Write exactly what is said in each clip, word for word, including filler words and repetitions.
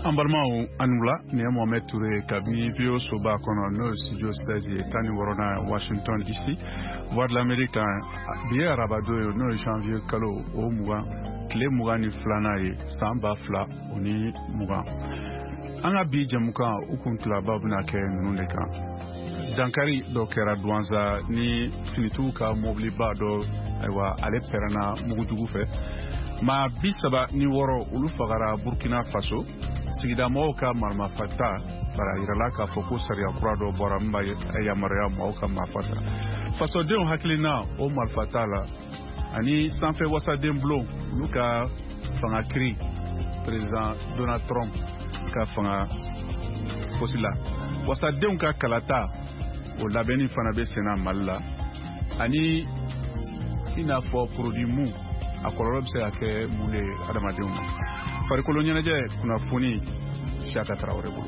An balimaw anula ni ye Mohamed Touré kabini V O soba kɔnɔ n'o studio seize ye tan ni wɔɔrɔ na Washington D C voix de l'Amérique bi ye arabado ye n'o ye janvier kalo o mugan tile mugan ni filanan ye san ba fila o ni mugan. An ka bi jɛmukan u kun tilaba bɛna kɛ ninnu de kan. Dankari dɔ kɛra Douanza ni finitigiw ka mobiliba dɔ ayiwa ale pɛrɛnna mugujugu fɛ. Ma bi saba ni wɔɔrɔ olu fagara Burkina Faso sigida mɔgɔw ka maramafata bara yirala k'a fɔ ko sariya kura dɔ bɔra min b'a yamaruya mɔgɔw ka marifata. Fasodenw hakilina o marifata la ani sanfɛ wasaden bulon olu ka fanga kiri président Donald Trump ka fanga fosi la. Wasadenw ka kalata o labɛnni fana bɛ senna Mali la ani i n'a fɔ produit mu a kɔlɔlɔ bɛ se ka kɛ mun de ye adamadenw ma. Farikolo ɲɛnajɛ kunnafoni Siyaka Tarawele bolo.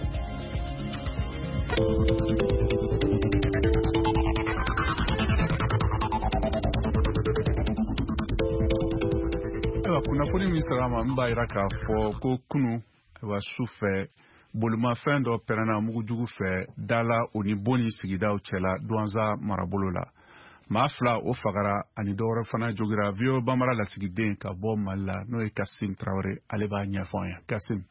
Ayiwa kunnafoni min sera ma n b'a jira k'a fɔ ko kunu ayiwa su fɛ bolimafɛn dɔ pɛrɛnna mugujugu fɛ Dala o ni Boni sigidaw cɛla Douanza marabolo la. Maa fila o fagara ani dɔ wɛrɛ fana jogira V O Bambara lasigiden ka bɔ Mali la n'o ye Kasim Tarawele ale b'a ɲɛfɔ an ye. Kasim.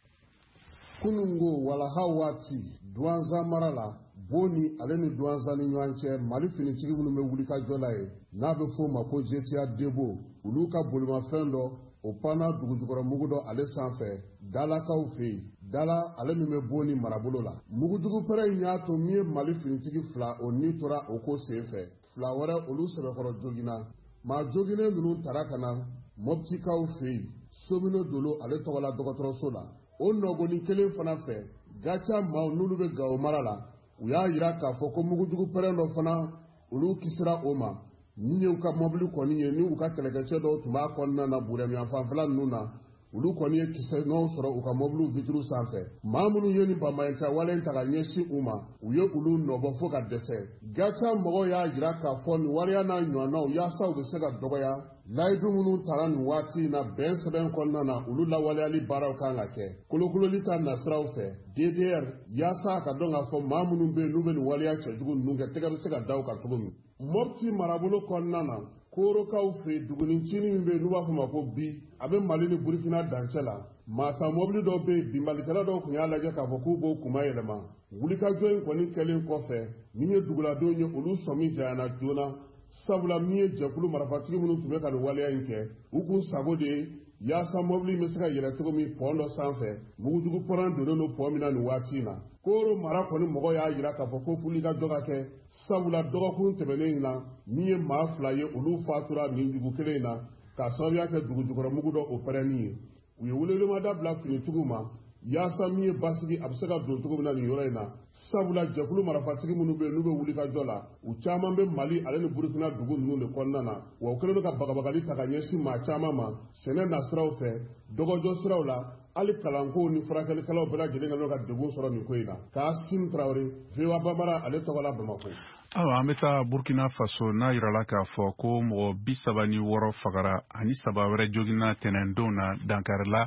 Kunungo walaha waati Douanza mara la Boni ale ni Douanza ni ɲɔgɔn cɛ Mali finitigi minnu bɛ wuli ka jɔ la ye n'a bɛ f'o ma ko G T A Debo olu ka bolimafɛn dɔ o panna dugujukɔrɔ mugu dɔ ale sanfɛ Dalakaw fɛ yen. Dala ale min bɛ Boni marabolo la. Mugujugu pɛrɛ in y'a to min ye Mali finitigi fila o ni tora o ko senfɛ. Fila wɛrɛ olu sɛbɛkɔrɔ jogina. Maa joginen ninnu tara ka na Moptikaw fɛ yen. Somino Dolo ale tɔgɔ la dɔgɔtɔrɔso la. O nɔgɔnin kelen fana fɛ Gacha maaw n'olu bɛ Gao mara la u y'a jira k'a fɔ ko mugujugu pɛrɛ dɔ fana olu kisira o ma. Ni y'u ka mobili kɔni ye ni u ka kɛlɛkɛcɛ dɔw tun b'a kɔnɔna na Burema fanfɛla ninnu na olu kɔni ye kisɛ nɔw sɔrɔ u ka mobiliw vituru sanfɛ. Maa minnu ye ni banbaɲɛta wale ta ka ɲɛsin u ma u ye olu nɔbɔ fo ka dɛsɛ. Gacha mɔgɔw y'a jira k'a fɔ nin waleya n'a ɲɔgɔnnaw yaasa u bɛ se ka dɔgɔya. Layidu minnu taara nin waati in na bɛn sɛbɛn kɔnɔna na olu lawaleyali baaraw kan ka kɛ. Kolokololi ta nasiraw fɛ D D R yaasa ka dɔn k'a fɔ maa minnu bɛ yen n'u bɛ nin waleya cɛjugu ninnu kɛ tɛgɛ bɛ se ka da u kan cogo min. Mopti marabolo kɔnɔna na Korokaw fɛ dugunincinin min bɛ yen n'u b'a fɔ ma ko bi a bɛ Mali ni Burkina dancɛ la. Maa ta mobili dɔw bɛ yen binbalikɛla dɔw tun y'a lajɛ k'a fɔ k'u b'o kuma yɛlɛma. Wulikajɔ in kɔni kɛlen kɔfɛ min ye duguladenw ye olu sɔmi janyana joona. Sabula min ye jɛkulu marifatigi minnu tun bɛ ka nin waleya in kɛ u kun sago de ye yaasa mobili bɛ se ka yɛlɛ cogo min pɔn dɔ sanfɛ mugujugu pɔrɔn donnen don pɔn min na nin waati in na. Koro mara kɔni mɔgɔ y'a jira k'a fɔ ko fuli ka dɔ ka kɛ sabula dɔgɔkun tɛmɛnen in na min ye maa fila ye olu fatura nin dugu kelen in na k'a sababuya kɛ dugujukɔrɔ mugu dɔ o pɛrɛnni ye. U ye welewelemada bila finitigiw ma yaasa min ye basigi a bɛ se ka don cogo min na nin yɔrɔ in na. Sabula jɛkulu marifatigi minnu bɛ yen n'u bɛ wuli ka jɔ la u caman bɛ Mali ale ni Burkina dugu ninnu de kɔnɔna na wa u kɛlen bɛ ka bagabagali ta ka ɲɛsin maa caman ma sɛnɛ nasiraw fɛ dɔgɔjɔ siraw la hali kalanko ni furakɛlikɛlaw bɛɛ lajɛlen ka ka degun sɔrɔ nin ko in na. Kasim Tarawele V O Bambara ale tɔgɔ la Bamakɔ. Awa an bɛ taa Burkina Faso n'a yirala k'a fɔ ko mɔgɔ bi saba ni wɔɔrɔ fagara ani saba wɛrɛ jogina tɛnɛndon na Dankari la.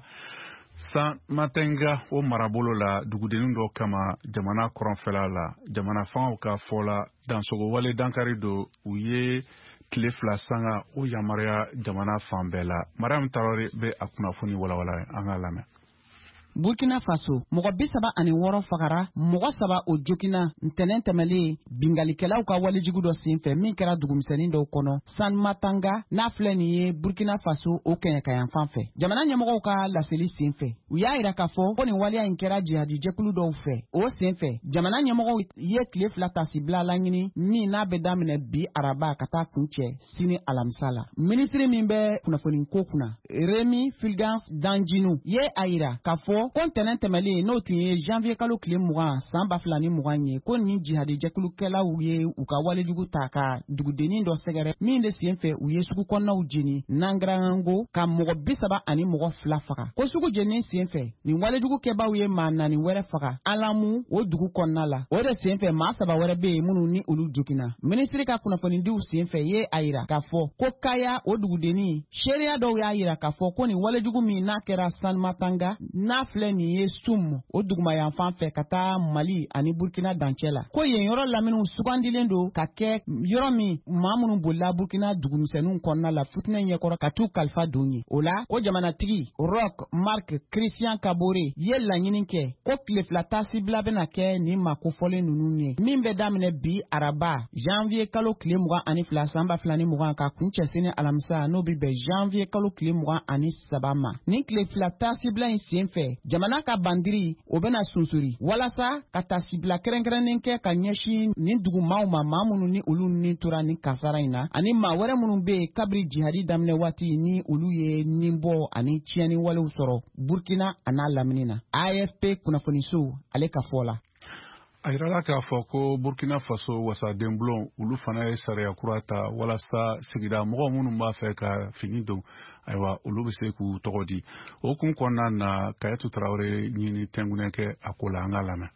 San Matenga o marabolo la dugudennin dɔ kama jamana kɔrɔnfɛla la jamana fangaw ka fɔ la dansogo wale dankari do u ye tile fila sanga o yamaruya jamana fan bɛɛ la. Mariam Tarawele bɛ a kunnafoni walawala an ka lamɛn. Burkina Faso mɔgɔ bi saba ani wɔɔrɔ fagara mɔgɔ saba o jokina ntɛnɛn tɛmɛlen bingalikɛlaw ka walejugu dɔ senfɛ min kɛra dugumisɛnnin dɔw kɔnɔ San Matanga n'a filɛ nin ye Burkina Faso o kɛɲɛkayan fan fɛ. Jamana ɲɛmɔgɔw ka laseli senfɛ u y'a jira k'a fɔ ko nin waleya in kɛra jihadi jɛkulu dɔw fɛ. O senfɛ jamana ɲɛmɔgɔw ye tile fila tasibila laɲini min n'a bɛ daminɛ bi araba ka taa kuncɛ sini alamisa la. Minisiri min bɛ kunnafoni ko kunna Remi Fulgence Danjinu ye a jira k'a fɔ ko ntɛnɛn tɛmɛlen n'o tun ye janvier kalo tile mugan san ba fila ni mugan ye ko ni jihadi jɛkulukɛlaw ye u ka walejugu ta ka dugudennin dɔ sɛgɛrɛ min de sen fɛ u ye sugu kɔnɔnaw jeni Nangarango ka mɔgɔ bi saba ani mɔgɔ fila faga. Ko sugu jenin sen fɛ nin walejugu kɛbaw ye maa naani wɛrɛ faga Alamu o dugu kɔnɔna la. O de sen fɛ maa saba wɛrɛ bɛ yen minnu ni olu jogina. Minisiri ka kunnafonidiw sen fɛ ye a jira k'a fɔ ko Kaya o dugudennin seereya dɔw y'a jira k'a fɔ ko nin walejugu min n'a kɛra San Matanga n'a filɛ nin ye Sum o dugumayan fan fɛ ka taa Mali ani Burkina dancɛ la ko yen yɔrɔ laminiw sugandilen don ka kɛ yɔrɔ min maa minnu bolila Burkina dugumisɛnninw kɔnɔna la futinɛ ɲɛkɔrɔ ka t'u kalifa don ye o la o jamanatigi Roch Marc Christian Kabore ye laɲini kɛ ko tile fila tasibila bɛna kɛ nin makofɔlen ninnu ye min bɛ daminɛ bi araba janvier kalo tile mugan ani fila san ba fila ni mugan ka kun cɛ sini alamisa n'o bi bɛn janvier kalo tile mugan ani saba ma nin tile fila tasibila in sen fɛ jamana ka bandiri o bɛna sunsuri walasa ka tasibila kɛrɛnkɛrɛnnen kɛ ka ɲɛsin nin dugumaw ma maa minnu ni olu ni tora ni kasara in na ani maa wɛrɛ minnu bɛ yen kabiri jihadi daminɛ waati ni olu ye nin bɔ ani tiɲɛni walew sɔrɔ Burkina a n'a lamini na A F P kunnafoniso ale ka fɔ la a yirala k'a fɔ ko Burkina Faso wasaden bulon olu fana ye sariya kura ta walasa sigida mɔgɔ minnu b'a fɛ ka fini don ayiwa olu bɛ se k'u tɔgɔ di o kun kɔnɔna na Kayetu Tarawele ɲini tɛnkunɛ kɛ a ko la an ka lamɛn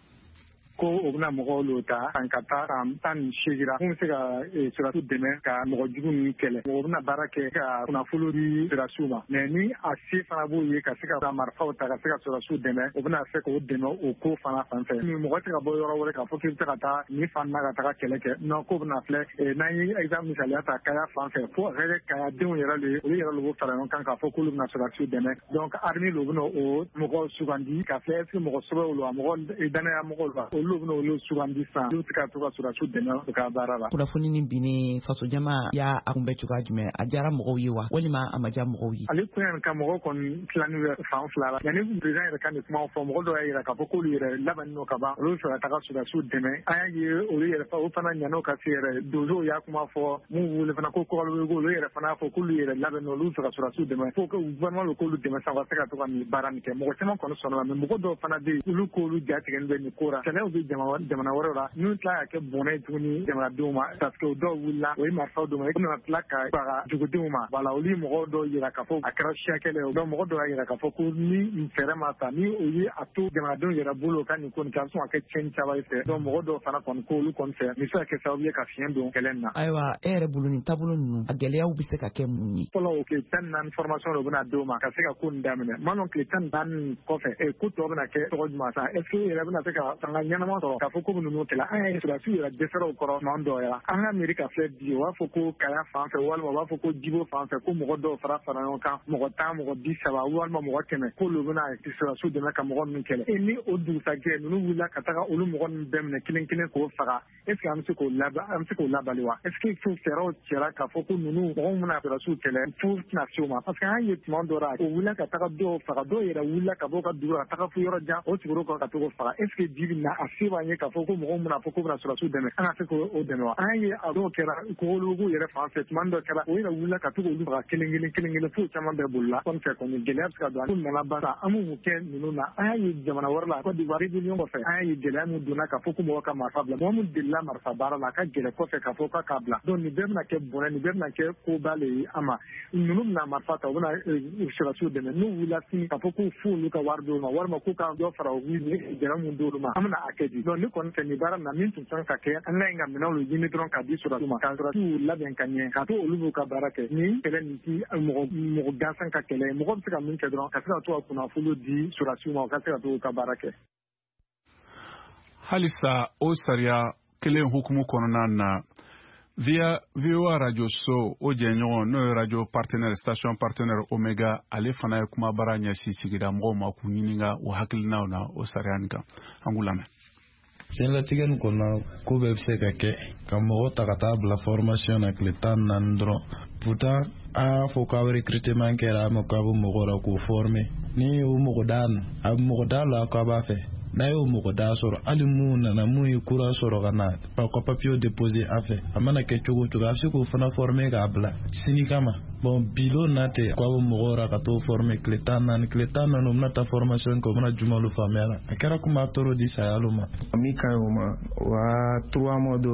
ko o bɛna mɔgɔw lo ta an ka taa san tan ni seegira mun bɛ se ka sirasiw dɛmɛ ka mɔgɔ jugu ninnu kɛlɛ o bɛna baara kɛ ka kunnafoni di sirasiw ma mɛ ni a se fana b'o ye ka se ka marifaw ta ka se ka sirasiw dɛmɛ o bɛna fɛ k'o dɛmɛ o ko fana fan fɛ mɔgɔ tɛ ka bɔ yɔrɔ wɛrɛ k'a fɔ k'i bɛ se ka taa ni fan na ka taga kɛlɛ kɛ non ko bɛna filɛ n'an ye exemple misaliya ta Kaya fan fɛ fo a ka kɛ Kaya denw yɛrɛ le olu yɛrɛ le b'o fara ɲɔgɔn kan k'a fɔ k'olu bɛna sirasiw dɛmɛ donc armée le bɛna o mɔgɔw sugandi ka filɛ est-ce que mɔgɔ sɛbɛw lo a mɔgɔ danaya mɔgɔw lo olu bɛna olu sugandi san olu tɛ ka to ka sirasiw dɛmɛ u ka baara la. Kunnafoni ni binni faso jama y'a kunbɛ cogoya jumɛn a diyara mɔgɔw ye wa walima a ma diya mɔgɔw ye. Ale kun ye ka mɔgɔw kɔni tilani bɛ fan fila la yanni président yɛrɛ ka nin kuma fɔ mɔgɔ dɔw y'a yira k'a fɔ k'olu yɛrɛ labanni n'o ka ban olu bɛ fɛ ka taga sirasiw dɛmɛ an y'a ye olu yɛrɛ o fana ɲan'o ka se yɛrɛ donsow y'a kuma fɔ mun wele fana ko kɔgɔlu olu yɛrɛ fana y'a fɔ k'olu yɛrɛ labɛn olu bɛ fɛ ka sirasiw dɛmɛ fo que gouvernement bɛ k'olu dɛmɛ san ka se ka to ka nin baara nin kɛ mɔgɔ caman kɔni sɔnna mɛ mɔgɔ dɔw fana bɛ yen olu k'olu jatigɛlen bɛ nin ko la kɛlɛw bɛ jamana wɛrɛw la n'u tila ka kɛ bɔnɛ ye tuguni jamanadenw ma parce que o dɔw wulila o ye marifaw d'u ma i bɛna tila ka baga jugudenw ma wala olu ye mɔgɔw dɔw yira k'a fɔ a kɛra siya kɛlɛ ye donc mɔgɔ dɔw y'a yira k'a fɔ ko ni nin fɛɛrɛ ma ta ni o ye a to jamanadenw yɛrɛ bolo ka nin ko nin kɛ a bɛ sɔn ka kɛ tiɲɛni caman ye fɛ donc mɔgɔ dɔw fana kɔni ko olu kɔni fɛ nin bɛ se ka kɛ sababu ye ka fiɲɛ don kɛlɛ in na. Ayiwa e yɛrɛ bolo nin taabolo ninnu a gɛlɛyaw bɛ se ka kɛ mun ye. Fɔlɔ o tile tan ni naani formation dɔ bɛna d'o ma ka se ka ko nin daminɛ maa dɔn tile tan ni naani kɔfɛ ɛ ko tɔ bɛna kɛ tɔgɔ jumɛn sa est ce que yɛrɛ bɛna se ka fanga ɲɛnama sɔrɔ k'a fɔ ko ninnu kɛlɛ an y'a ye sirasiw yɛrɛ dɛsɛra o kɔrɔ tuma dɔw la an ka miiri ka filɛ bi u b'a fɔ ko Kaya fan fɛ walima u b'a fɔ ko Jibo fan fɛ ko mɔgɔ dɔw fara fara ɲɔgɔn kan mɔgɔ tan mɔgɔ bi saba walima mɔgɔ kɛmɛ k'olu bɛna sirasiw dɛmɛ ka mɔgɔ ninnu kɛlɛ e ni o dugusajɛ ninnu wulila ka taga olu mɔgɔ ninnu bɛɛ minɛ kelen kelen k'o faga est ce que an bɛ se k'o laba an bɛ se k'o labali wa est ce que fo fɛɛrɛw cɛra k'a fɔ ko ninnu mɔgɔ min bɛna sirasiw kɛlɛ fo tɛna se o ma parce que an ye tuma dɔ la o wulila ka taga dɔw faga dɔw yɛrɛ wulila ka bɔ ka dugu ka taga fo yɔrɔ jan o tigɛr'o kan ka to k'o faga est ce que bi bi na a se b'an ye k'a fɔ ko mɔgɔ min bɛna fɔ ko bɛna sirasiw dɛmɛ an ka se k'o dɛmɛ wa an ye a dɔw kɛra kogolugu yɛrɛ fan fɛ tuma dɔ kɛra o yɛrɛ wulila ka to k'olu faga kelen kelen kelen kelen fo caman bɛɛ bolila kɔni fɛ kɔni gɛlɛya bɛ se ka don an nana baara an m'u kɛ ninnu na an y'a ye jamana wɛrɛ la Côte d'Ivoire rébellion kɔfɛ an y'a ye gɛlɛya min donna k'a fɔ ko mɔgɔ ka marifa bila mɔgɔ min delila marifa baara la a ka gɛlɛ kɔfɛ k'a fɔ k'a k'a bila donc nin bɛɛ bɛna kɛ bɔnɛ nin bɛɛ bɛna kɛ koba le ye an ma ninnu bɛna marifa ta u bɛna sirasiw dɛmɛ n'u wulila sini k'a fɔ k'u fo olu ka wari d'olu ma walima k'u ka dɔ fara u gɛlɛya min d'olu ma an bɛna a kɛ di donc ne kɔni fɛ nin baara na min tun kan ka kɛ an ka ɲi ka minɛnw ɲini dɔrɔn k'a di sirasiw ma ka sirasiw labɛn ka ɲɛ k'a to olu b'u ka baara kɛ ni kɛlɛ nin ti mɔgɔ mɔgɔ gansan ka kɛlɛ mɔgɔ bɛ se ka min kɛ dɔrɔn ka se ka to ka kunnafoni di sirasiw ma u ka se ka to u ka baara kɛ. Halisa o sariya kelen hukumu kɔnɔna na via V O A radio so o jɛɲɔgɔn n'o ye radio partenaire station partenaire Omega ale fana ye kuma baara ɲɛsin sigida mɔgɔw ma k'u ɲininka o hakilinaw na o sariya nin kan an k'u lamɛn. Diɲɛlatigɛ nin kɔnɔ ko bɛɛ bɛ se ka kɛ ka mɔgɔ ta ka taa bila formation na tile tan ni naani dɔrɔn pourtant a y'a fɔ k'aw recrutement kɛra a ma k'a bɛ mɔgɔ la k'o former ni o mɔgɔ da a mɔgɔ da la k'a b'a fɛ n'a y'o mɔgɔ da sɔrɔ hali mun nana mun ye kura sɔrɔ ka na ka papier déposer a fɛ a mana kɛ cogo o cogo a bɛ se k'o fana former k'a bila sini kama bon bilo na tɛ k'a bɛ mɔgɔ la ka t'o former tile tan ni naani tile tan ni naani o bɛna taa formation kɛ o bɛna juma olu faamuya la a kɛra komi a tɔɔrɔ di sayalo ma min ka ɲi o ma o y'a trois mois d'o ma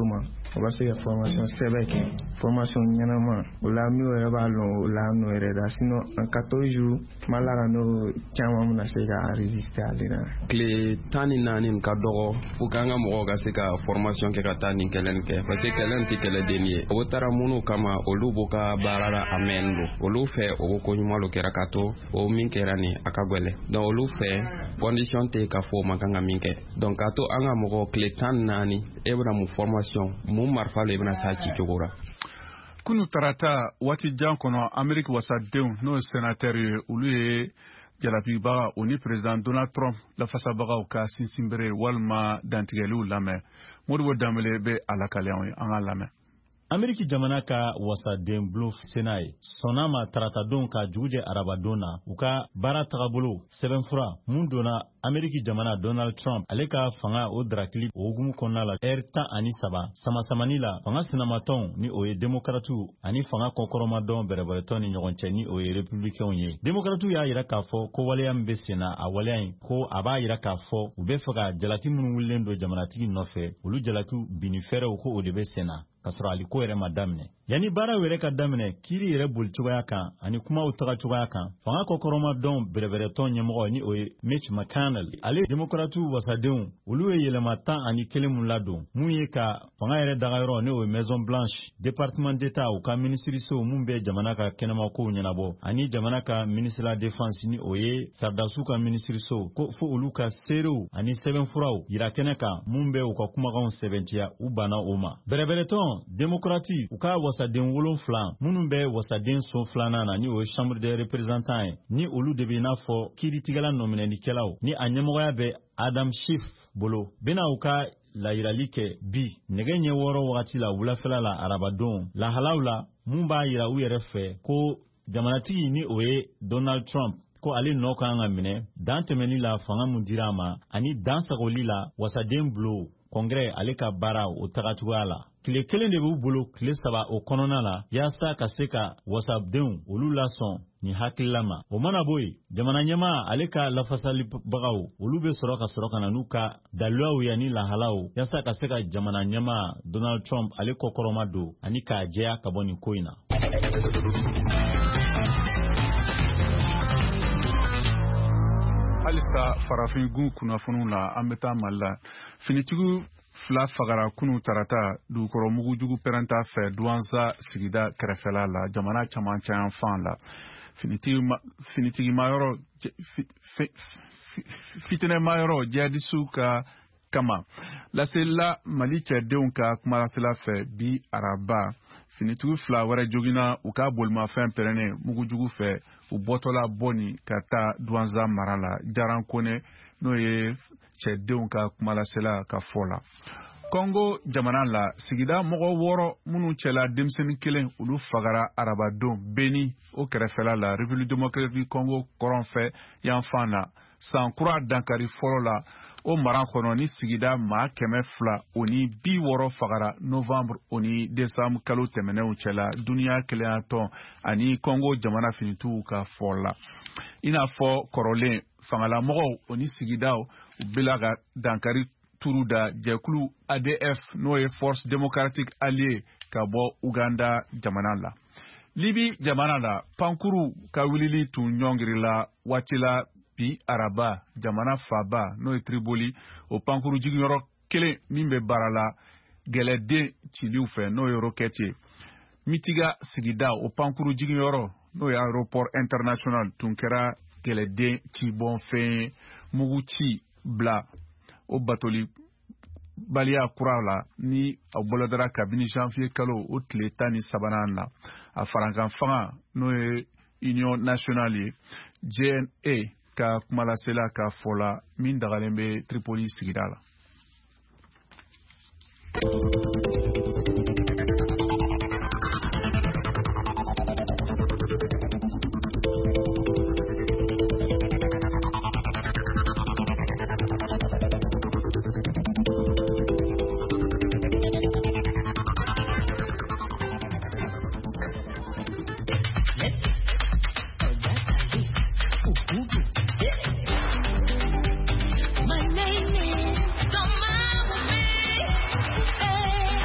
o b'a se ka formation sɛbɛn kɛ formation ɲɛnama o la mi yɛrɛ b'a lɔn o la n'o yɛrɛ da sinon en quatorze jours kuma la ka n'o caman bɛna se ka résister ale la tile tan ni naani nin ka dɔgɔ fo k'an ka mɔgɔw ka se ka formation kɛ ka taa nin kɛlɛ nin kɛ parce que kɛlɛ nin tɛ kɛlɛden ye o taara minnu kama olu b'u ka baara la a mɛn don olu fɛ o ko ko ɲuman lo kɛra ka to o min kɛra nin a ka gwɛlɛ donc olu fɛ condition tɛ ka fɔ o man kan ka min kɛ donc ka to an ka mɔgɔ tile tan ni naani e bɛna mun formation mun marifa lo e bɛna s'a ci cogo la kunu tarata waati jan kɔnɔ Ameriki wasadenw n'o ye sénateur ye olu ye jalabibaga o ni président Donald Trump lafasabagaw ka sinsinbere walima dantigɛliw lamɛn Modibo Dambele bɛ a lakalen ye an ka lamɛn Ameriki jamana ka wasaden bluff Sena ye sɔnna ma taratadenw ka jugujɛ arabadon na u ka baara tagabolo sɛbɛnfura mun donna Ameriki jamana Donald Trump ale ka fanga o darakili o hukumu kɔnɔna la heure tan ani saba samasamani la fanga sinamatɔnw ni o ye démocratiw ani fanga kɔkɔrɔmadɔn bɛrɛbɛrɛtɔn ni ɲɔgɔn cɛ ni o ye républicains ye démocratiw y'a yira k'a fɔ ko waleya min bɛ senna a waleya in ko a b'a yira k'a fɔ u bɛ fɛ ka jalaki minnu wulilen don jamanatigi nɔfɛ olu jalakiw binni fɛrɛw ko o de bɛ senna kasɔrɔ ali ko yɛrɛ ma daminɛ yanni baaraw yɛrɛ ka daminɛ kiiri yɛrɛ boli cogoya kan ani kumaw taga cogoya kan fanga kɔkɔrɔmadɔn bɛrɛbɛrɛtɔn ɲɛmɔgɔ ni o ye Mitch McConnell ale démocratiw wasadenw olu ye yɛlɛma tan ani kelen mun ladon mun ye ka fanga yɛrɛ dagayɔrɔ ni o ye Maison Blanche département d'État u ka minisirisow mun bɛ jamana ka kɛnɛmakow ɲɛnabɔ ani jamana ka ministre la défense ni o ye sardasiw ka minisirisow ko fo olu ka seerew ani sɛbɛnfuraw yira kɛnɛ kan mun bɛ u ka kumakanw sɛbɛntiya u banna o ma bɛrɛbɛrɛtɔn démocrati u ka wasaden wolonfila minnu bɛ wasaden so filanan na ni o ye chambre des représentants ye ni olu de bɛ i n'a fɔ kiiritigɛla nɔminɛlikɛlaw ni a ɲɛmɔgɔya bɛ Adam Schiff bolo bɛna u ka layirali kɛ bi nɛgɛ ɲɛ wɔɔrɔ wagati la wulafɛla la arabadon lahalaw la mun b'a yira u yɛrɛ fɛ ko jamanatigi ni o ye Donald Trump ko ale nɔ kan ka minɛ dan tɛmɛni la fanga mun dira a ma ani dan sagoli la wasaden bulo kɔngrɛ ale ka baara o tagacogoya la tile kelen de b'u bolo tile saba o kɔnɔna la yaasa ka se ka wasadenw olu lasɔn ni hakilila ma o mana bɔ yen jamana ɲɛmaa ale ka lafasalibagaw olu bɛ sɔrɔ ka sɔrɔ ka na n'u ka daluyaw ye ani lahalaw yaasa ka se ka jamana ɲɛmaa Donald Trump ale kɔkɔrɔma don ani k'a jɛya ka bɔ nin ko in na. halisa farafin gun kunnafoniw la an bɛ taa Mali la finitigiw fila fagara kunu tarata dugukɔrɔ mugujugu pɛrɛnta fɛ Duwanza sigida kɛrɛfɛla la jamana caman cayan fan la finitigimayɔrɔ fitinɛmayɔrɔ jihadisiw ka kama lasela Mali cɛdenw ka kumalasela fɛ bi araba finitigiw fila wɛrɛ jogina u ka bolimafɛn pɛrɛnnen mugujugu fɛ u bɔtɔla bɔni ka taa Duwanza mara la Jaran Kone n'o ye cɛdenw ka kumalasela ka fɔ la Congo jamana la sigida mɔgɔ wɔɔrɔ minnu cɛla denmisɛnnin kelen olu fagara arabadon Beni o kɛrɛfɛla la République démocratique Congo kɔrɔn fɛ yan fan na san kura dankari fɔlɔ la o mara kɔnɔ ni sigida maa kɛmɛ fila o ni bi wɔɔrɔ fagara novembre o ni décembre kalo tɛmɛnenw cɛla duniya keleyatɔn ani Congo jamana finitigiw ka fɔ la i n'a fɔ kɔrɔlen fangalamɔgɔw o ni sigidaw u bɛla ka dankari turu da jɛkulu A D F n'o ye Force démocratique alliée ka bɔ Uganda jamana la Libi jamana la pankuru ka wilili tun ɲɔngirila waati la bi araba jamana faba n'o ye Tripoli o pankuru jigiyɔrɔ kelen min bɛ baara la gɛlɛden ciliw fɛ n'o ye roquette ye Mitiga sigida o pankuru jigiyɔrɔ n'o ye aéroport international tun kɛra gɛlɛden cibɔn fɛn mugu ci bila o batoli baliya kura la ni a bolodara kabini janvier kalo o tile tan ni sabanan na a farankan fanga n'o ye Union nationale ye J N A ka kumalasela ka fɔ la min dagalen bɛ Tripoli sigida la. My name is Don't Mind Me. Hey.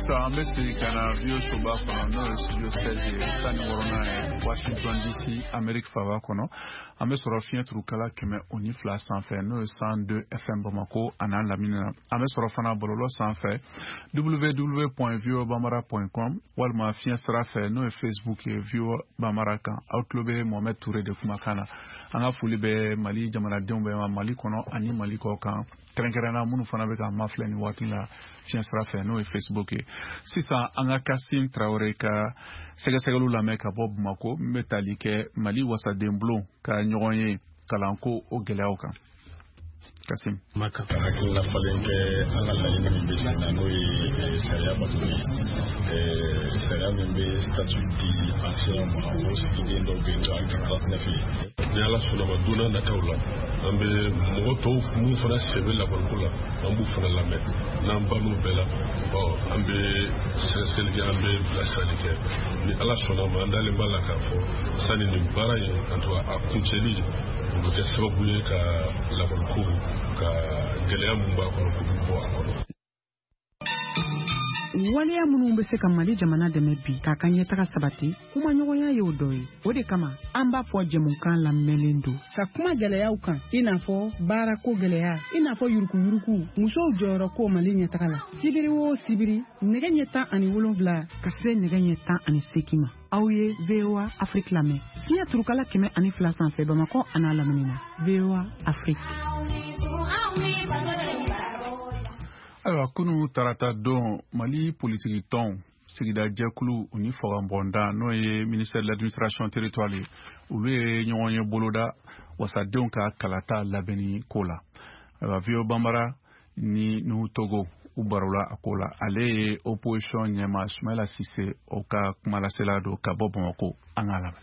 sisan an bɛ segin ka na viyo soba kɔnɔ n'o ye studio seize ye tan ni wɔɔrɔnan ye Washington D C Amérique faba kɔnɔ an bɛ sɔrɔ fiɲɛ turukala kɛmɛ o ni fila sanfɛ n'o ye cent deux F M Bamako a n'a lamini na an bɛ sɔrɔ fana bɔlɔlɔ sanfɛ w w w point v o bambara point com walima fiɲɛ sira fɛ n'o ye Facebook ye V O Bambara kan aw tulo bɛ Mohamed Touré de kumakan na an ka foli bɛ Mali jamanadenw bɛɛ ma Mali kɔnɔ ani Mali kɔ kan kɛrɛnkɛrɛnna minnu fana bɛ ka mafilɛ ni waati la fiɲɛ sira fɛ n'o ye Facebook ye sisan an ka Kasim Traoré ka sɛgɛsɛgɛliw lamɛn ka bɔ Bamako min bɛ tali kɛ Mali wasaden bulon ka ɲɔgɔn ye kalanko o gɛlɛyaw kan Kasim Maka hakilina falen kɛ an ka laɲini min bɛ sen na n'o ye sariya bato ye sariya min bɛ statut di ancien ma o sigilen dɔw bɛ yen nɔ hali ka trente-neuf ye ni Ala sɔnna ma don n'a nataw la an bɛ mɔgɔ tɔw minnu fana sen bɛ lakɔliko la an b'u fana lamɛn n'an ban'u bɛɛ la ɔ an bɛ sɛgɛsɛgɛli kɛ an bɛ bilasirali kɛ ni Ala sɔnna ma an dalen b'a la k'a fɔ sani nin baara in en tout cas a kuncɛli o bɛ kɛ sababu ye ka lakɔliko ka gɛlɛya mun b'a kɔnɔ k'u bɔ a kɔnɔ. Waleya minnu bɛ se ka Mali jamana dɛmɛ bi k'a ka ɲɛtaga sabati kuma ɲɔgɔnya ye o dɔ ye o de kama an b'a fɔ jɛmukan lamɛnlen don ka kuma gɛlɛyaw kan i n'a fɔ baarako gɛlɛya i n'a fɔ yurukuyuruku musow jɔyɔrɔ ko Mali ɲɛtaga la sibiri o sibiri nɛgɛ ɲɛ tan ani wolonwula ka se nɛgɛ ɲɛ tan ani seegin ma aw ye V O A Afrique lamɛn fiɲɛ turukala kɛmɛ ani fila sanfɛ Bamako a n'a lamini na V O A Afrique. Ayiwa kunu tarata don Mali politiki tɔnw sigida jɛkulu u ni fɔganbɔnda n'o ye ministère de l'administration territoriale u bɛ ɲɔgɔn ye boloda wasadenw ka kalata labɛnni ko la. Ayiwa V O Bambara ni Nuhu Togo u barola a ko la ale ye opposition ɲɛma Sumaila Sise o ka kumalasela don ka bɔ Bamako an ka lamɛn.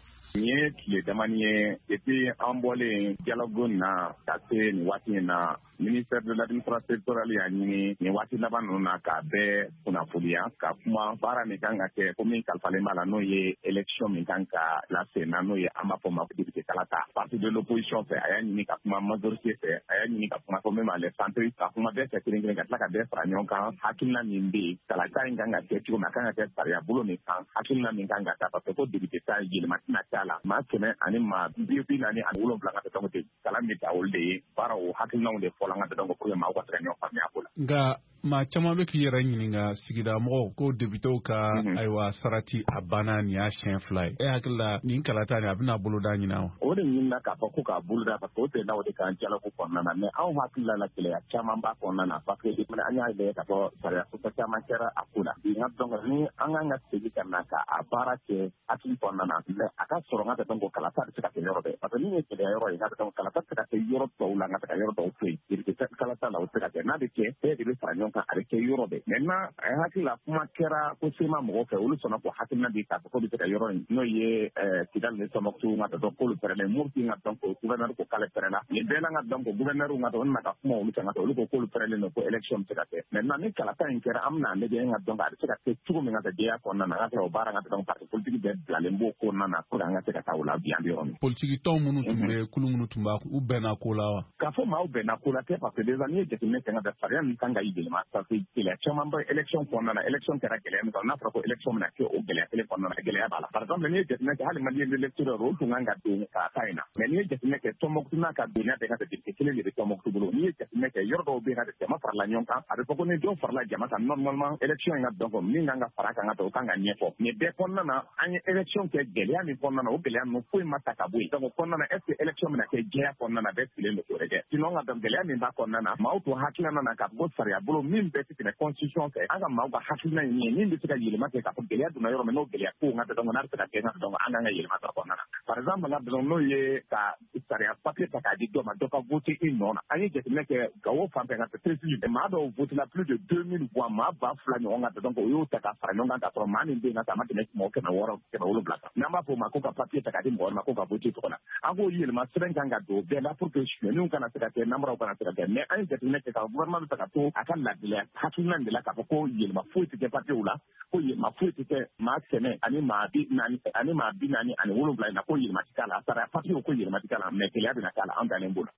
N ye tile damani ye depuis an bɔlen dialogue na ka se nin waati in na ministère de l'administration territoriale y'a ɲini nin waati laban ninnu na k'a bɛɛ kunnafoniya ka kuma baara min kan ka kɛ ko min kalifalen b'a la n'o ye élection min kan ka lase na n'o ye an b'a fɔ ma ko député kalata parti de l'opposition fɛ a y'a ɲini ka kuma majorité fɛ a y'a ɲini ka kuma ko min b'a les centristes ka kuma bɛɛ fɛ kelen kelen ka tila ka bɛɛ fara ɲɔgɔn kan hakilina min bɛ yen kalata in kan ka kɛ cogo min a kan ka kɛ sariya bolo min kan hakilina min kan ka ta parce que ko député ta yɛlɛma tɛna k'a la maa kɛmɛ ani maa bi bi naani ani wolonwula ka tɛ dɔn ten kalan bɛ ta olu de ye baara o hakilinaw de fɔla an ka dɔn ko pour que maaw ka se ka ɲɔgɔn faamuya ko la. Nka maa caman bɛ k'i yɛrɛ ɲininka sigida mɔgɔw ko députéw ka ayiwa sarati a banna nin y'a siɲɛ fila ye e hakili la nin kalata nin a bɛna boloda ɲina wa. O de ɲinina k'a fɔ ko k'a boloda parce que o tɛ n'aw de kan dialogue kɔnɔna na mais anw hakili la gɛlɛya caman b'a kɔnɔna na parce que an y'a lajɛ k'a fɔ sariya sɔsɔ caman kɛra a ko la bi n ka dɔn ni an kan ka segin ka na k'a baara kɛ hakili kɔnɔna na mais a ka sɔrɔ n ka dɔn ko kalata bɛ se ka kɛ yɔrɔ bɛɛ parce que min ye gɛlɛya yɔrɔ ye n ka dɔn kalata bɛ se ka kɛ yɔrɔ tɔw la n ka se ka yɔrɔ dɔw to yen député kalata la o tɛ se ka kɛ n'a bɛ kɛ bɛɛ de bɛ fara ɲɔgɔn kan a bɛ kɛ yɔrɔ bɛɛ maintenant a hakili la kuma kɛra ko sema mɔgɔw fɛ olu sɔnna ko hakilina di k'a fɔ ko bɛ se ka yɔrɔ in n'o ye Kidal ni Tɔnbukutu n ka dɔn k'olu pɛrɛnna Mopti n ka dɔn ko gouverneur ko k'ale pɛrɛnna nin bɛɛ la n ka dɔn ko gouverneur n ka dɔn olu na ka kuma olu kan ka olu ko k'olu pɛrɛnnen don ko élection bɛ se ka kɛ maintenant ni kalata in kɛra an bɛna lajɛ n ka dɔn a bɛ se ka kɛ cogo min ka kɛ jɛya kɔnɔna na an ka se ka o baara n ka dɔn parti politique bɛɛ bilalen b'o kɔnɔna na pour que an ka se ka taa o la bi an bɛ yɔrɔ min. Politique tɔn minnu tun bɛ kulu minnu tun b'a u bɛnna ko la wa. K'a fɔ maaw bɛnna ko la tɛ parce que déjà n'i ye jateminɛ kɛ n ka sariya min kan ka i yɛlɛma parce que gɛlɛya caman bɛ élection kɔnɔna na élection kɛra gɛlɛya min kɔnɔ n'a fɔra ko élection bɛna kɛ o gɛlɛya kelen kɔnɔna na gɛlɛya b'a la par exemple n'i ye jateminɛ kɛ hali maliyɛn électeur olu tun kan ka don k'a ta in na mais n'i ye jateminɛ kɛ Tɔnbukutu n'a ka doniya bɛɛ ka kɛ député kelen de bɛ Tɔnbukutu bolo n'i ye jateminɛ kɛ yɔrɔ dɔw bɛ yen ka jama farala ɲɔgɔn kan a bɛ fɔ ko ni dɔw farala jama kan normalement élection in ka dɔn ko min kan ka fara kan ka ta o kan ka ɲɛfɔ mais bɛɛ kɔnɔna na an ye élection kɛ gɛlɛya min kɔnɔna na o gɛlɛya ninnu foyi ma ta ka bɔ yen donc o kɔnɔna na est ce que élection bɛna kɛ jɛya kɔnɔna na bɛɛ sigilen don k'o de kɛ sinon ka dɔn gɛlɛya min b'a kɔnɔna na maaw to hakilina na k'a fɔ ko sariya bolo min bɛɛ tɛ tɛmɛ constitution fɛ an ka maaw ka hakilina in ye min bɛ se ka yɛlɛma kɛ k'a fɔ gɛlɛya donna yɔrɔ min n'o gɛlɛya ko n ka dɔn n'a bɛ se ka kɛ n ka dɔn an kan ka yɛlɛma dɔ kɔnɔna na par exemple n ka dɔn n'o ye ka sariya papier ta k'a di dɔ ma dɔ ka voter i nɔ na an ye jateminɛ kɛ Gawo fan fɛ ka kɛ président maa dɔw voté la plus de deux mille voix maa ba fila ɲɔgɔn kan donc o y'o ta ka fara ɲɔgɔn kan k'a sɔrɔ maa min bɛ yen nɔ a ma tɛmɛ mɔgɔ kɛmɛ wɔɔrɔ kɛmɛ wolonwula kan n'an b'a fɔ o ma ko ka papier ta k'a di mɔgɔ wɛrɛ ma ko ka voter tɔgɔ la an k'o yɛlɛma sɛbɛn kan ka don bɛɛ la pour que suyɛninw kana se ka kɛ namaraw kana se ka kɛ mais an ye jateminɛ kɛ ka gouvernement bɛ fɛ ka to a ka ladiliya hakilina de la k'a fɔ ko yɛlɛma foyi tɛ kɛ papiyew la ko yɛlɛma foyi tɛ kɛ maa kɛmɛ ani maa bi naani ani maa bi naani ani wolonwula in na ko yɛlɛma ti k'a la sariya papiyew ko yɛlɛma ti k'a la mais gɛlɛya bɛna k'a la an dalen b'o la.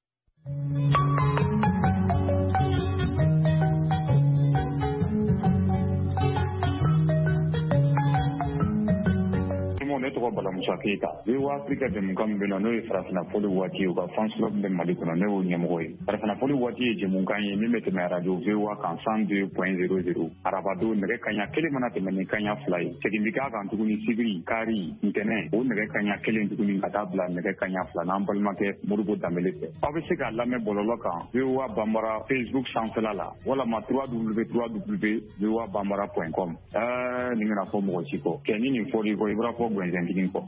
ne tɔgɔ Balamusa Keyita V O A Afrique jɛmukan min bɛ na n'o ye farafinafoli waati ye u ka fans club bɛ Mali kɔnɔ ne y'o ɲɛmɔgɔ ye. Farafinafoli waati ye jɛmukan ye min bɛ tɛmɛ radio V O A kan cent deux point zéro zéro arabadon nɛgɛ kaɲa kelen mana tɛmɛ ni kaɲa fila ye segin bɛ k'a kan tuguni sibiri kari ntɛnɛn o nɛgɛ kaɲa kelen tuguni ka taa bila nɛgɛ kaɲa fila n'an balimakɛ Modibo Dambele fɛ. Aw bɛ se k'a lamɛn bɔlɔlɔ kan V O A Banbara Facebook sanfɛla la walama w w w point v o a banbara point com. Ɛɛ nin kana fɔ mɔgɔ si kɔ kɛ ni nin fɔli kɔ i b'a fɔ gwɛnsɛntigi kɔ.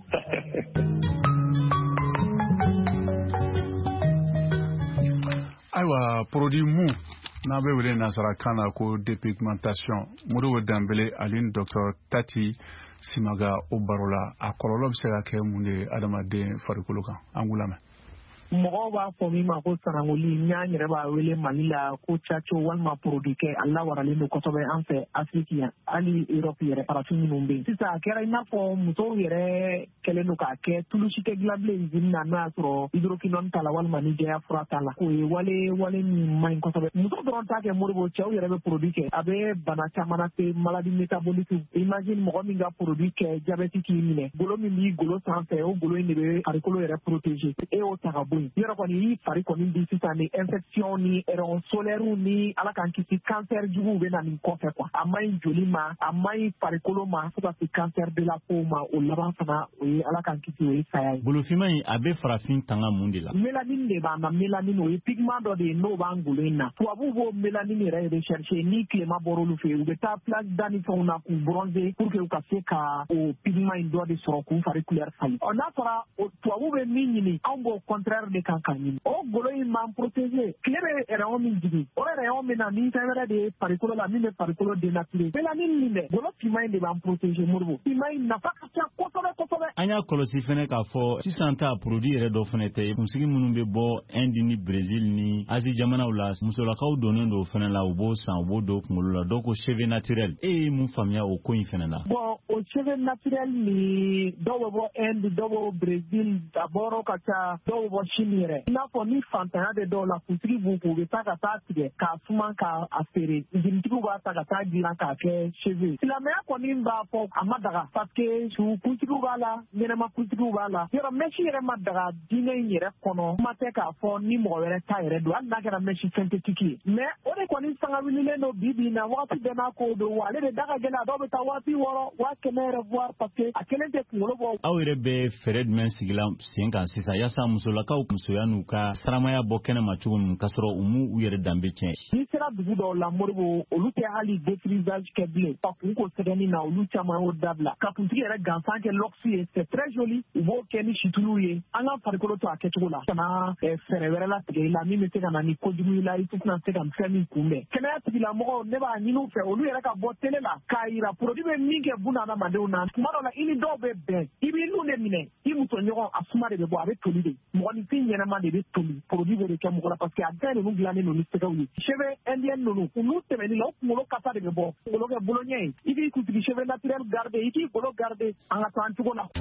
Ayiwa produit mu n'a bɛ wele nanzarakan na ko dépigmentation Modibo Dambele ani docteur Tati Simaga o baro la a kɔlɔlɔ bɛ se ka kɛ mun de adamaden farikolo kan an k'u lamɛn. Mɔgɔw b'a fɔ min ma ko sanangoli n y'a yɛrɛ b'a wele Mali la ko caco walima produit kɛ a lawaralen don kosɛbɛ an fɛ Afrique yan hali Europe yɛrɛ farafin minnu bɛ yen sisan a kɛra i n'a fɔ musow yɛrɛ kɛlen don k'a kɛ tulusi tɛ dilan bilen usine na n'o y'a sɔrɔ hydroquinone t'a la walima ni jɛya fura t'a la o ye wale wale min man ɲi kosɛbɛ muso dɔrɔn t'a kɛ Modibo cɛw yɛrɛ bɛ produit kɛ a bɛ bana caman lase maladie métabolique imagine mɔgɔ min ka produit kɛ diabète k'i minɛ golo min b'i golo sanfɛ o golo in de bɛ farikolo yɛrɛ protéger e y'o ta ka bɔ yɔrɔ kɔni i fari kɔni bi sisan ni infection ni rayon solaire ni ala k'an kisi cancer juguw bɛ na nin kɔfɛ quoi a man ɲi joli ma a man ɲi farikolo ma fo ka se cancer de la peau ma o laban fana o ye ala k'an kisi o ye saya ye. Bolofima in a bɛ farafin tanga mun de la. Mélanine de b'an na mélanine o ye pigment dɔ de ye n'o b'an golo in na tubabuw b'o mélanine yɛrɛ rechercher ni tilema bɔr'olu fɛ yen u bɛ taa place da ni fɛnw na k'u bronzer pour que u ka se ka o pigment in dɔ de sɔrɔ k'u fari couleur falen ɔ n'a fɔra tubabuw bɛ min ɲini anw b'o contraire de kan ka ɲini o golo in m'an protéger tile bɛ rayon min jigin o rayon min na ni fɛn wɛrɛ de ye farikolo la min bɛ farikolo dénaturer mélanine nin dɛ golo finman in de b'an protéger Modibo finman in nafa ka ca kosɛbɛ kosɛbɛ. An y'a kɔlɔsi fɛnɛ k'a fɔ sisan ta produit yɛrɛ dɔ fɛnɛ tɛ kunsigi minnu bɛ bɔ Inde ni Brésil ni Asie jamanaw la musolakaw donnen don fɛnɛ la u b'o san u b'o don kunkolo la dɔw ko cheveux naturel e ye mun faamuya o ko in fɛnɛ la. Bon o cheveux naturel ni dɔw bɛ bɔ Inde dɔw bɛ bɔ Brésil a bɔr'o ka ca dɔw bɛ bɔ Chine yɛrɛ i n'a fɔ ni fantanya de dɔw la kunsigi b'u kun u bɛ taa ka taa tigɛ k'a suman k'a feere usine-tigiw b'a ta ka taa dilan k'a kɛ cheveux silamɛya kɔni b'a fɔ a ma daga parce que su kuntigiw b'a la ɲɛnɛma kuntigiw b'a la yɔrɔ mèche yɛrɛ ma daga diinɛ in yɛrɛ kɔnɔ kuma tɛ k'a fɔ ni mɔgɔ wɛrɛ ta yɛrɛ don hali n'a kɛra mèche synthétique ye mais o de kɔni sanga wililen don bi bi in na wagati bɛɛ n'a ko don wa ale de da ka gɛlɛn a dɔw bɛ taa waati wɔɔrɔ waa kɛmɛ yɛrɛ voire parce que a kelen tɛ kunkolo bɔ. Aw yɛrɛ bɛ fɛɛrɛ jumɛn sigila sen kan sisan yaasa musolakaw musoya n'u ka saramaya bɔ kɛnɛma cogo min k'a sɔrɔ u m'u u yɛrɛ danbe tiɲɛ. N'i sera dugu dɔw la Modibo olu tɛ hali défrisage kɛ bilen ka kun ko sɛbɛnni na olu caman y'o dabila ka kuntigi yɛrɛ gansan kɛ luxe ye c'est très joli u b'o kɛ ni situluw ye an ka farikolo to a kɛcogo la kana fɛɛrɛ wɛrɛ latigɛ i la min bɛ se ka na ni kojugu i la i tɛna se ka fɛn min kunbɛn kɛnɛya tigilamɔgɔw ne b'a ɲini u fɛ olu yɛrɛ ka bɔ télé la k'a yira produit bɛ min kɛ buna adamadenw na tuma dɔw la i ni dɔw bɛ bɛn i b'i nu de minɛ i muso ɲɔgɔn a suma de bɛ bɔ a bɛ toli de mɔgɔninfin ɲɛnama de bɛ toli produit bɛ de kɛ mɔgɔ la parce que a bɛɛ ninnu dilannen don ni sɛgɛw ye cheveux indien ninnu olu tɛmɛni la o kunkolo kasa de bɛ bɔ kunkolo kɛ boloɲɛ ye i b'i kuntigi cheveux naturel garder i k'i golo garder an ka to an cogo la.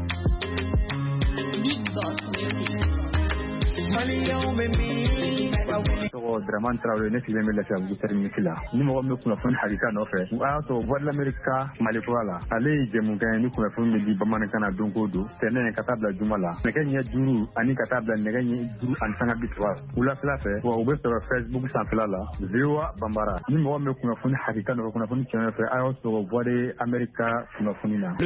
Tɔgɔ Dramane Traoré ne sigilen bɛ Lafiyabugu terminus la ni mɔgɔ min bɛ kunnafoni hakika nɔfɛ o y'a sɔrɔ Voix de l'Amérique Mali kura la ale ye jɛmukan ye ni kunnafoni bɛ di bamanankan na don o don tɛnɛn ka taa bila juma la nɛgɛ ɲɛ duuru ani ka taa bila nɛgɛ ɲɛ duuru ani sanga bi saba wulafɛla fɛ wa u bɛ sɔrɔ Facebook sanfɛla la V O A Banbara ni mɔgɔ min bɛ kunnafoni hakika nɔfɛ kunnafoni tiɲɛ fɛ a y'aw sɔrɔ Voix de l'Amérique kunnafoni na.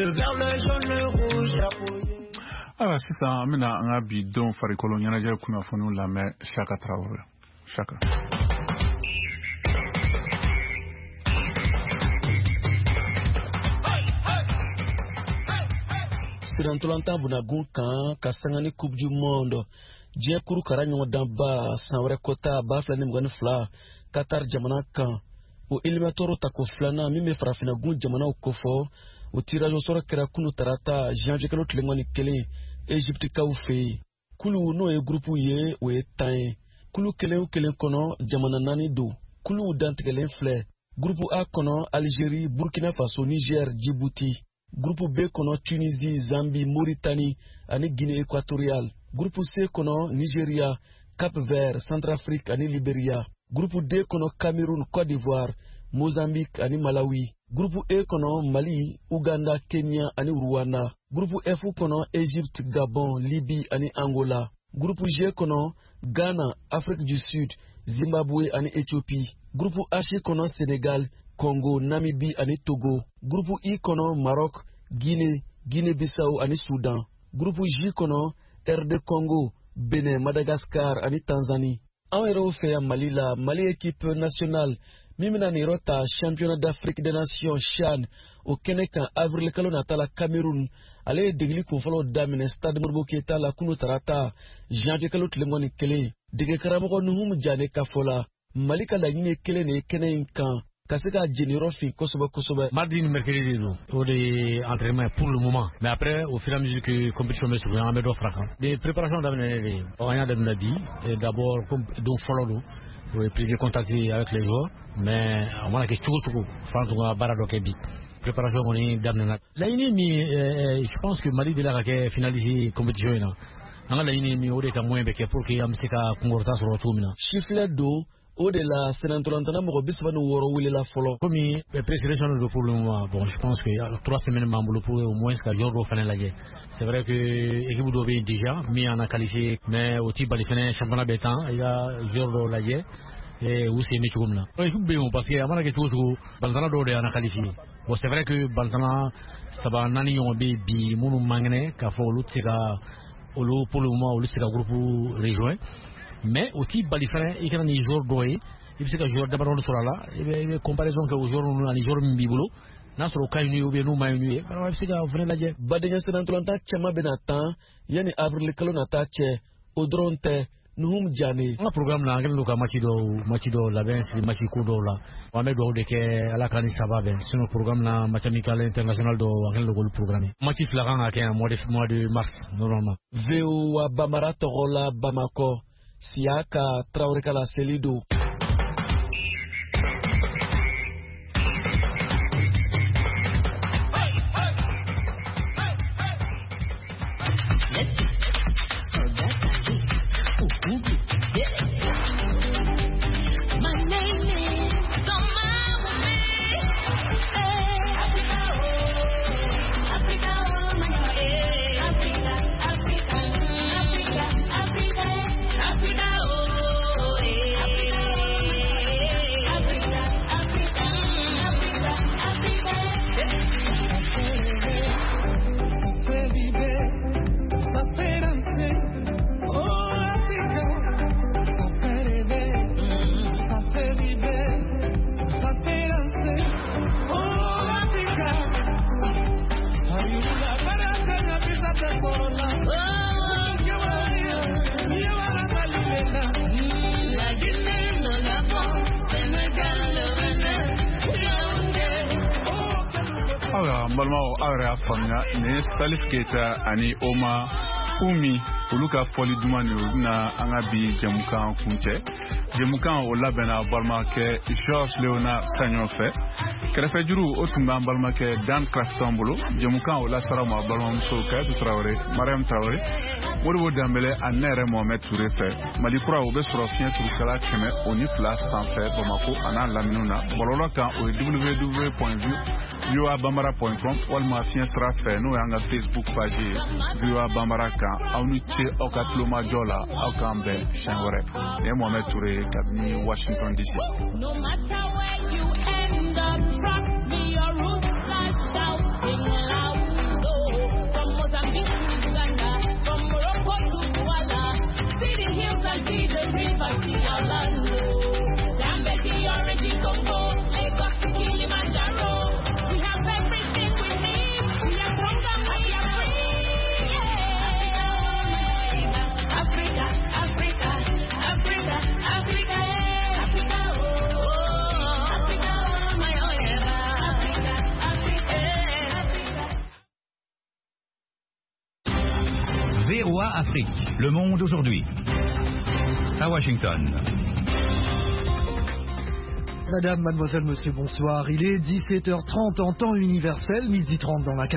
Ayiwa sisan an bɛna an ka bi denw farikolo ɲɛnajɛ kunnafoniw lamɛn Saka Traoré. Saka. Sirantolanta bunagun kan ka sanga ni Coupe du Monde diɲɛ kuru kara ɲɔgɔn danba san wɛrɛ kɔta ba fila ni mugan ni fila Qatar jamana kan o éliminatoire tako filanan min bɛ farafinagun jamanaw kofɔ o tirage au sort kɛra kunu tarata janvier kalo tile mugan ni kelen Egypte kaw fɛ yen kulu n'o ye groupe ye o ye tan ye kulu kelen o kelen kɔnɔ jamana naani don kulu dantigɛlen filɛ groupe A kɔnɔ Algérie Burkina Faso Niger Djibouti groupe B kɔnɔ Tunisie Zambie Mauritanie ani Guinée équatoriale groupe C kɔnɔ Nigeria Cap Vert Centrafrique ani Libéria groupe D kɔnɔ Cameroun Côte d'Ivoire Mozambique ani Malawi. Groupe E kono Mali, Uganda, Kenya ani Rwanda. Groupe F kono Égypte, Gabon, Libye ani Angola. Groupe G kono Ghana, Afrique du Sud, Zimbabwe ani Éthiopie. Groupe H kono Sénégal, Congo, Namibie ani Togo. Groupe I kono Maroc, Guinée, Guinée-Bissau ani Soudan. Groupe J kono R D Congo, Bénin, Madagascar ani Tanzanie. En héros fait à Mali la Mali équipe nationale Mimina Nirota championnat d'Afrique des Nations Chan au Kenekan avril kalo natala Cameroun ale degli ko falo damine stade Modibo Keita la kunu tarata janvier kalo tlemoni kele dege karamo nuhum jane kafola Mali kala nyine kele ne kenen kan kaseka généraux fi kosoba kosoba mardi mercredi do au de entraînement pour le moment mais après au fur et à mesure que compétition me sur en medo fraka des préparations d'amener on a d'abnadi d'abord comme donc follow oui, plaisir contacter avec les joueurs, mais on a que tout tout France barado kebi préparation on est d'amener la ligne je pense que Mali de la que finaliser compétition là on la ligne mi ode ka moins beke pour que am sika kongorta sur tout mina chiffre do au-delà sénatolantana mo bisba no woro wile la folo comme présélection de pour le moment bon je pense que trois semaines mambo pour au moins que jour final la c'est vrai que équipe do bien déjà mis en a qualifié mais au type de final championnat bétan il y a jour la et où c'est mieux comme là équipe bien parce que avant que tout tout Baltana do de en a qualifié bon c'est vrai que Baltana ça va nani on bi bi munu mangane ka fo lutsika olu pour le moment olu sika groupe rejoint mais au type balifane il y a des joueurs doués il y a des joueurs d'abord sur là il y a comparaison que aux joueurs on a des joueurs mbibolo na sur cas uni ou bien nous ma uni alors il y a vrai la je badenya senantolanta chama benatan yani avril kalonata che odronte nuhum jani un programme là ngel luka machido machido la ben c'est machiko do la on met do de que ala kani ça va ben c'est un programme là match amical international do ngel le programme match flagrant à un mois de mois de mars normalement veo bamara togola Bamako Siaka Traoré Kala Selido. ne Salif Keita ani Oma Umi uluka foli dumani na anga bi jamukan kunche jamukan o labena balma ke George Leona Sagnon fait krefe juru otumba balma ke Dan Craftombolo jamukan o la sarama balma muso ka Traoré Mariam Traoré Modibo Dembélé anere Mohamed Touré fait Malikura o be soro fien turkala keme oni place sans fait Bamako ana laminuna bololo kan o w w w point voa bambara point com walma fien sera fait no anga Facebook page voa bambara kan awni che okatloma jola akambe shanwore ne Mohamed Touré kabni Washington D C. No matter where you end up, trust me, your roots are shouting loud. Oh, from Mozambique to Uganda, from Morocco to Douala, see the hills and see the river, see our land. Zambezi, Orange, Congo, Lagos to Kilimanjaro. We have everything we need. We are strong and we are free. Africa, Africa, Africa, Africa, Africa, oh, Africa, my own Africa, Africa, Africa. V O A Afrique, le monde aujourd'hui. À Washington. Madame, mademoiselle, monsieur, bonsoir. Il est dix-sept heures trente en temps universel, midi trente dans la